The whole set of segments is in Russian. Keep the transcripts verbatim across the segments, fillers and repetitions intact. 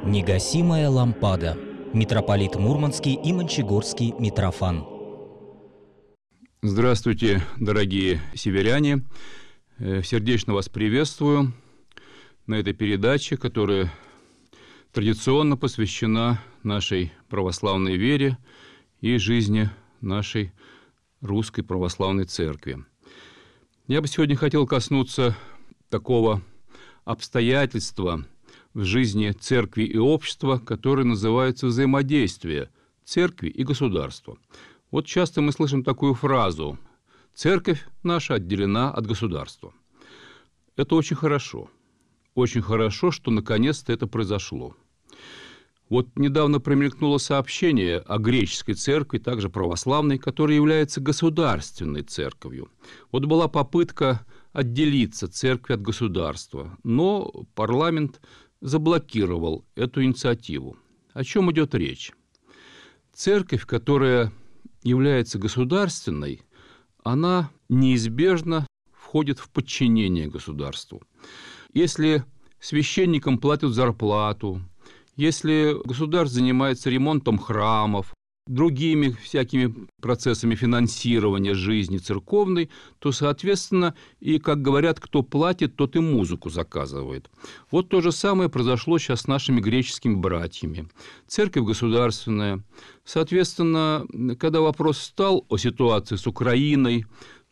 Негасимая лампада. Митрополит Мурманский и Мончегорский Митрофан. Здравствуйте, дорогие северяне. Сердечно вас приветствую на этой передаче, которая традиционно посвящена нашей православной вере и жизни нашей Русской Православной Церкви. Я бы сегодня хотел коснуться такого обстоятельства в жизни церкви и общества, которое называется взаимодействие церкви и государства. Вот часто мы слышим такую фразу: «Церковь наша отделена от государства». Это очень хорошо. Очень хорошо, что наконец-то это произошло. Вот недавно промелькнуло сообщение о греческой церкви, также православной, которая является государственной церковью. Вот была попытка отделиться церкви от государства, но парламент заблокировал эту инициативу. О чем идет речь? Церковь, которая является государственной, она неизбежно входит в подчинение государству. Если священникам платят зарплату, если государство занимается ремонтом храмов, другими всякими процессами финансирования жизни церковной, то, соответственно, и, как говорят, кто платит, тот и музыку заказывает. Вот то же самое произошло сейчас с нашими греческими братьями. Церковь государственная. Соответственно, когда вопрос встал о ситуации с Украиной,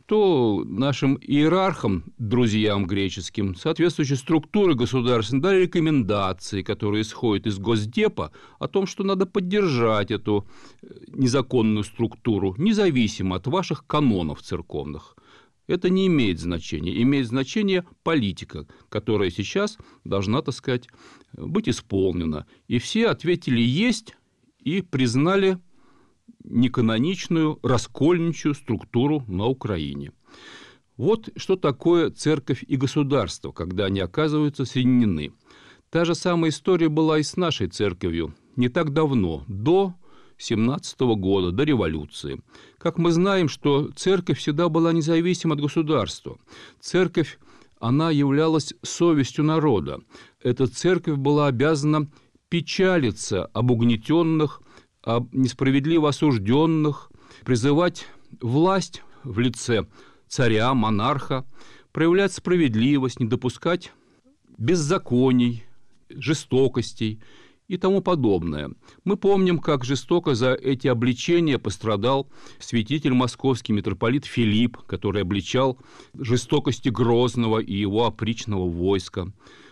то нашим иерархам, друзьям греческим, соответствующие структуры государственные дали рекомендации, которые исходят из Госдепа, о том, что надо поддержать эту незаконную структуру, независимо от ваших канонов церковных. Это не имеет значения. Имеет значение политика, которая сейчас должна, так сказать, быть исполнена. И все ответили «есть» и признали неканоничную, раскольничью структуру на Украине. Вот что такое церковь и государство, когда они оказываются соединены. Та же самая история была и с нашей церковью не так давно, до семнадцатого года, до революции. Как мы знаем, что церковь всегда была независима от государства. Церковь, она являлась совестью народа. Эта церковь была обязана печалиться об угнетенных, об несправедливо осужденных, призывать власть в лице царя, монарха, проявлять справедливость, не допускать беззаконий, жестокостей и тому подобное. Мы помним, как жестоко за эти обличения пострадал святитель московский митрополит Филипп, который обличал жестокости Грозного и его опричного войска.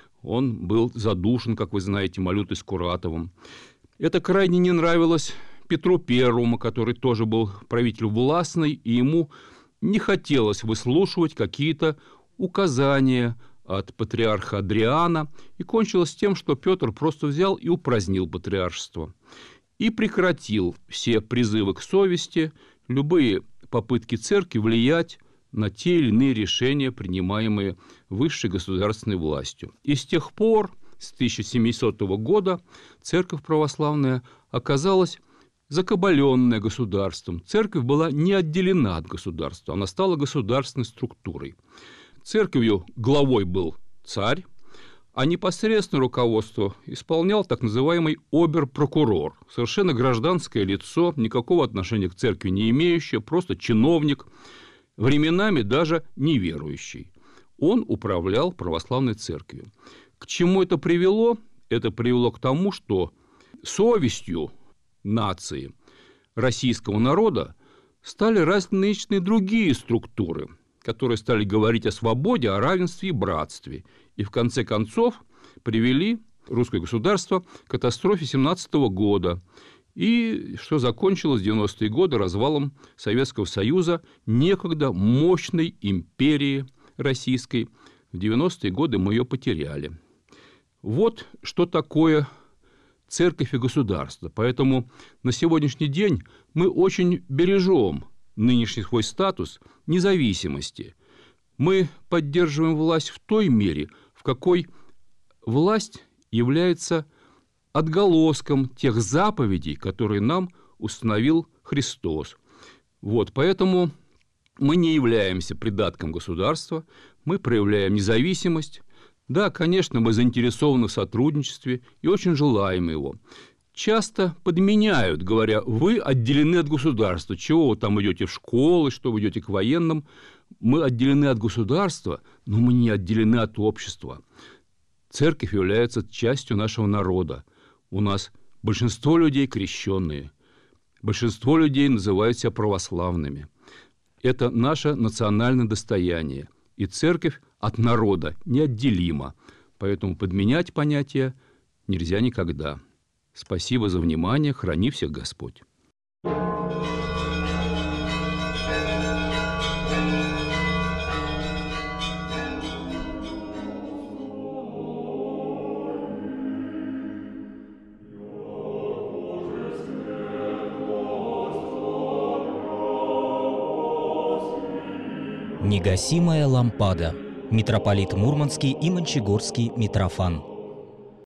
Он был задушен, как вы знаете, Малютой Скуратовым. Это крайне не нравилось Петру Первому, который тоже был правитель властный, и ему не хотелось выслушивать какие-то указания от патриарха Адриана, и кончилось тем, что Петр просто взял и упразднил патриаршество и прекратил все призывы к совести, любые попытки церкви влиять на те или иные решения, принимаемые высшей государственной властью. И с тех пор, с тысяча семисотого года, церковь православная оказалась закабаленная государством. Церковь была не отделена от государства, она стала государственной структурой. Церковью главой был царь, а непосредственное руководство исполнял так называемый обер-прокурор, совершенно гражданское лицо, никакого отношения к церкви не имеющее, просто чиновник, временами даже неверующий. Он управлял православной церковью. К чему это привело? Это привело к тому, что совестью нации, российского народа, стали различные другие структуры, которые стали говорить о свободе, о равенстве и братстве. И в конце концов привели русское государство к катастрофе семнадцатого года. И что закончилось в девяностые годы развалом Советского Союза, некогда мощной империи российской. В девяностые годы мы ее потеряли. Вот что такое церковь и государство. Поэтому на сегодняшний день мы очень бережем нынешний свой статус независимости. Мы поддерживаем власть в той мере, в какой власть является отголоском тех заповедей, которые нам установил Христос. Вот, поэтому мы не являемся придатком государства, мы проявляем независимость. Да, конечно, мы заинтересованы в сотрудничестве и очень желаем его. Часто подменяют, говоря, вы отделены от государства. Чего вы там идете в школы, что вы идете к военным? Мы отделены от государства, но мы не отделены от общества. Церковь является частью нашего народа. У нас большинство людей крещенные. Большинство людей называют себя православными. Это наше национальное достояние. И церковь от народа неотделима. Поэтому подменять понятия нельзя никогда. Спасибо за внимание. Храни всех Господь. Негасимая лампада. Митрополит Мурманский и Мончегорский Митрофан.